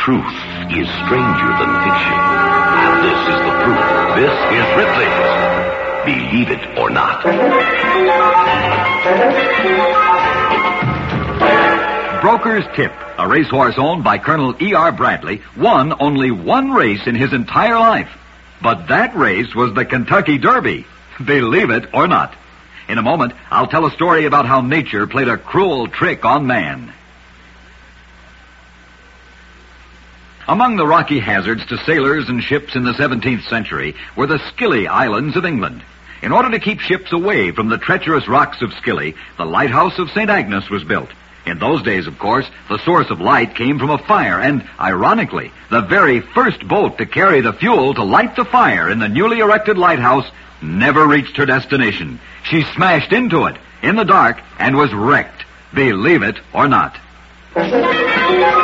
Truth is stranger than fiction. And this is the proof. This is Ripley's Believe It or Not. Broker's Tip, a racehorse owned by Colonel E.R. Bradley, won only one race in his entire life. But that race was the Kentucky Derby. Believe it or not. In a moment, I'll tell a story about how nature played a cruel trick on man. Among the rocky hazards to sailors and ships in the 17th century were the Scilly Islands of England. In order to keep ships away from the treacherous rocks of Scilly, the lighthouse of St. Agnes was built. In those days, of course, the source of light came from a fire, and, ironically, the very first boat to carry the fuel to light the fire in the newly erected lighthouse never reached her destination. She smashed into it in the dark and was wrecked. Believe it or not.